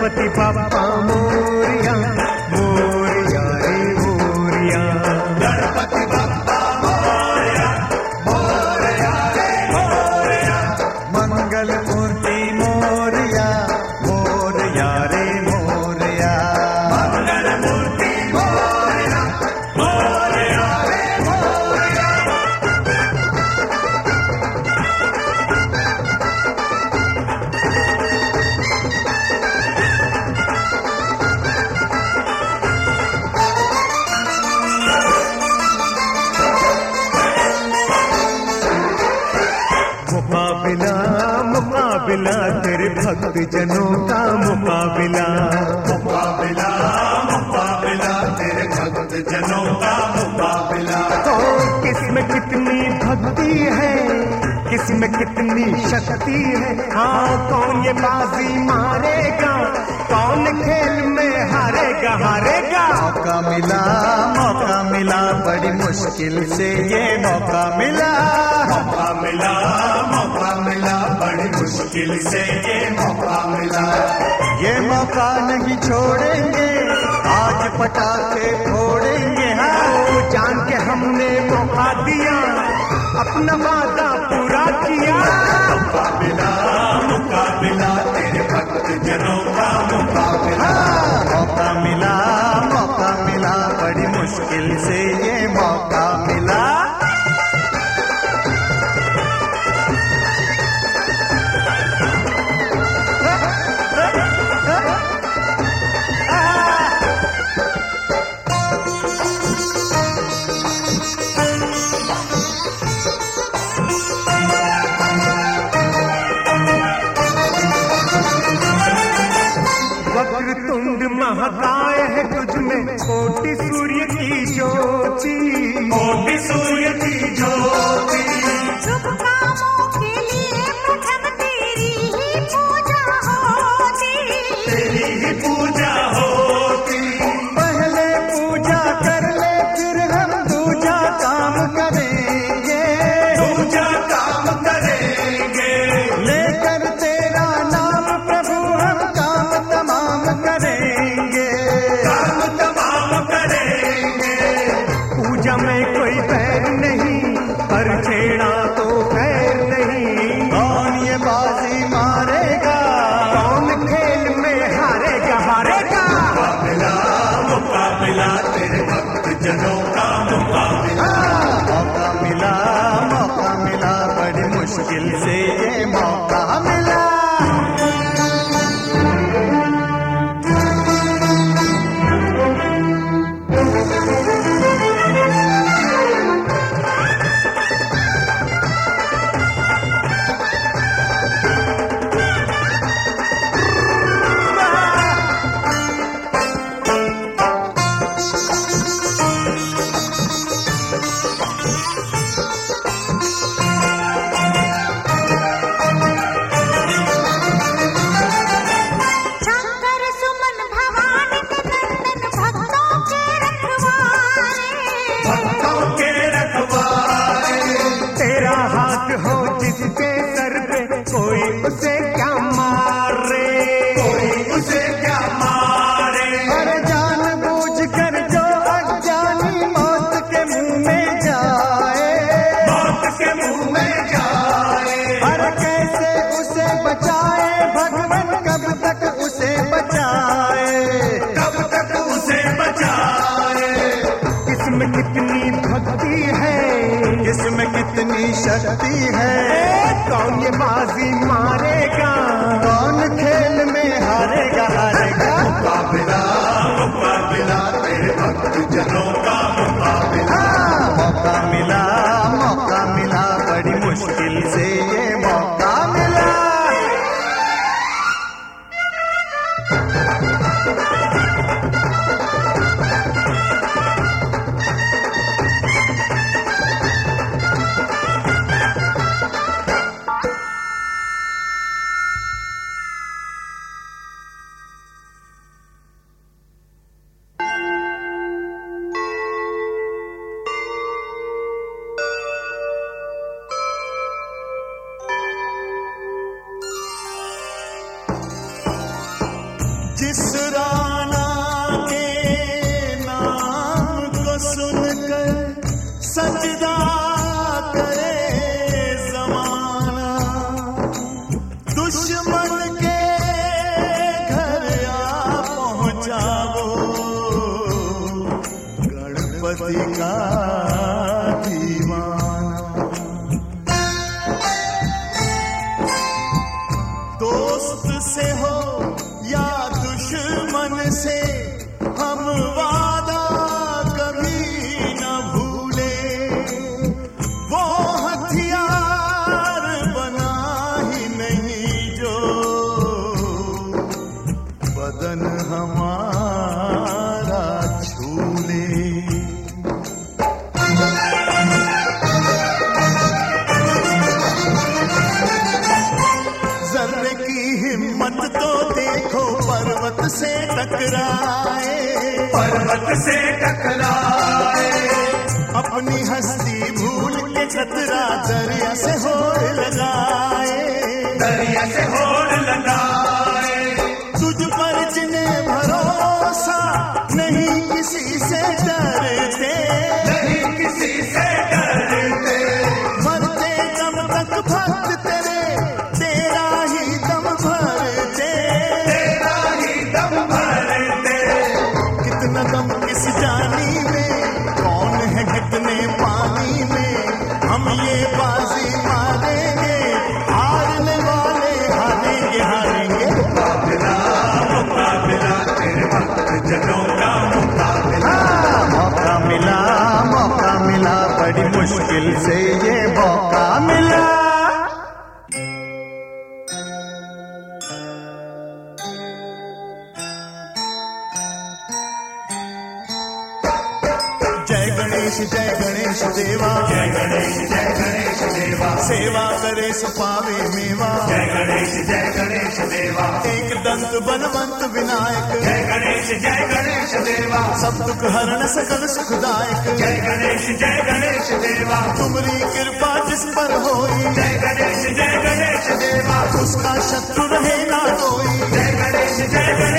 गणपति बाप्पा मोरया मोरया रे मोरया। गणपति बाप्पा मोरया मोरया रे मोरया। मंगल मूर्ति मोरया मोरया रे मोरया। मंगल मूर्ति मोरया मोरया रे मोरया। मुकाबिला मुकाबिला तेरे भक्त जनों का मुकाबिला। मुकाबिला मुकाबिला तेरे भक्त जनों का मुकाबिला। तो किसमें कितनी भक्ति है, किसमें कितनी शक्ति है। हाँ कौन ये बाजी मारेगा, कौन खेल में हारेगा हारेगा। मौका मिला बड़ी मुश्किल से ये मौका मिला। मौका मिला मौका मिला बड़ी मुश्किल से ये मौका मिला। ये मौका नहीं छोड़ेंगे, आज पटाखे फोड़ेंगे। हाँ जान के हमने मौका दिया, अपना वादा पूरा किया। मुकाबिला तेरे भक्त जनों का मुकाबिला। मौका मिला बड़ी मुश्किल से ये मौका मिला। वक्रतुंड महाकाय है तुझ में कोटि सूर्य की ज्योति। कोटि सूर्य की ज्योति। शुभ कामों के लिए प्रथम तेरी ही पूजा होती। तेरी ही पूजा होती। पहले पूजा कर ले फिर हम दूजा काम करेंगे। दूजा काम करेंगे। लेकर तेरा नाम प्रभु हम काम तमाम करेंगे। काम तमाम करेंगे। पूजा में कोई बैर नहीं, पर छेड़ा तो खैर नहीं। कौन ये बाजी मारेगा, कौन खेल में हारेगा हारेगा। मुकाबिला मुकाबिला तेरे भक्त जनों का मुकाबिला। मौका मिला बड़ी मुश्किल से ये मौका मिला। शंकर सुमन भवानी के नंदन भक्तों के रखवारे। भक्तों के रखवारे। तेरा हाथ हो जिसके सर पे, कोई उसे क्या मारे। कोई उसे क्या मारे। अरे जान बूझ कर जो अज्ञानी मौत के मुंह में जाए। मौत के मुंह में जाए। अरे कैसे उसे बचाए भगवान, कब तक उसे बचाए। कब तक उसे बचाए। इसमें कितनी भक्ति है, इसमें कितनी शक्ति है। कौन ये बाजी मारेगा, कौन खेल में हारेगा हारेगा। मुकाबिला मुकाबिला तेरे भक्त जनों का मुकाबिला। मौका मिला बड़ी मुश्किल से ये मौका मिला। जिस राना के नाम को सुनकर सजदा करे जमाना, दुश्मन के घर आ पहुंचा वो गणपति का दीवाना। दोस्त से हो या दुश्मन से हम वादा कभी न भूले, वो हथियार बना ही नहीं जो बदन हमारा छूले। जर्रे की हिम्मत तो देखो पर्वत से टकराए, पर्वत से टकराए, अपनी हस्ती भूल के खतरा दरिया से होड़ लगाए, दरिया से होड़ लगाए। तुझ पर जिन्हें भरोसा नहीं किसी से डरते, नहीं किसी से डरते, मरते दम तक भक्त तेरे तेरा ही दम भरते, तेरा ही दम भरते। कितना दम किस जानी में, कौन है कितने पानी में, हम ये बाजी मारेंगे, हारने वाले हारेंगे हारेंगे। मुकाबला मुकाबला तेरे भक्त जनों का मुकाबला। मौका मिला बड़ी मुश्किल से ये मौका मिला। जय गणेश देवा, जय गणेश देवा, सेवा करे सो पावे मेवा। जय गणेश देवा, एक दंत बनवंत विनायक, जय गणेश देवा, सब दुख हरण सकल सुखदायक। जय गणेश देवा, तुम्हारी कृपा जिस पर होई, जय गणेश देवा, उसका शत्रु रहे ना कोई। जय गणेश